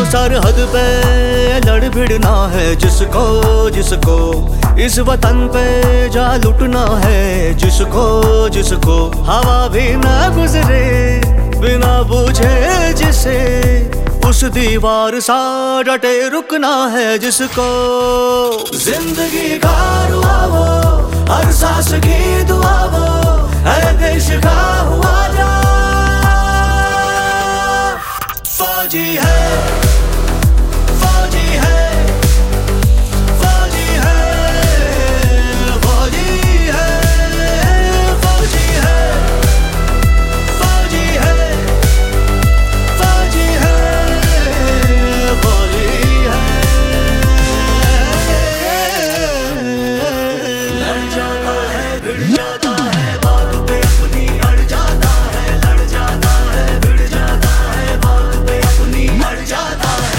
सरहद पे लड़ भिड़ना है जिसको जिसको, इस वतन पे जा लुटना है जिसको जिसको। हवा भी ना गुजरे बिना पूछे जिसे, उस दीवार सा डटे रुकना है जिसको। जिंदगी का रुआ वो, हर सांस की दुआ वो, है देश का हुआ जा। फौजी है, फौजी है, फौजी है, फौजी है, फौजी है, फौजी है, फौजी है, फौजी है। लड़ जाता है भिड़ जाता है, बात पे अपनी अड़ जाता है। लड़ जाता है भिड़ जाता है, बात पे अपनी अड़ जाता है।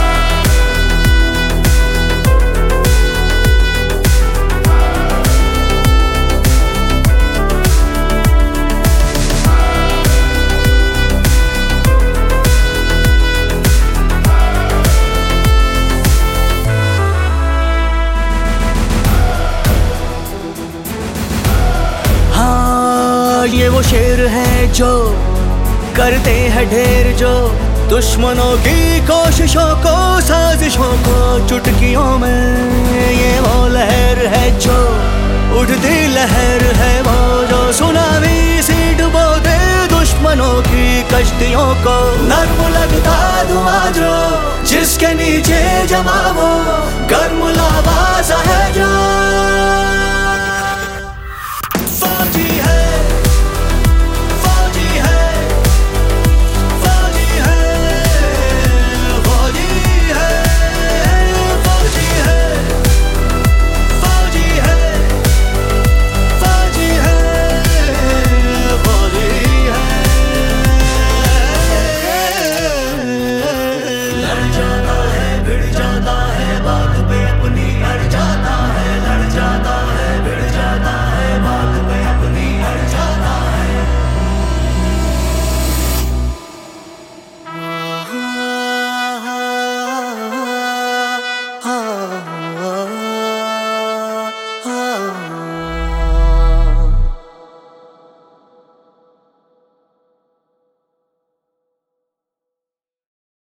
हाँ, ये वो शेर हैं जो करते हैं ढेर, जो दुश्मनों की कोशिशों को साजिशों को चुटकियों में। ये वो लहर है जो उठती लहर है वो, जो सुनामी सी डुबो दे दुश्मनों की कश्तियों को। नर्म लगता धुआं जो जिसके नीचे जमा वो, गर्म लावा सा है जो।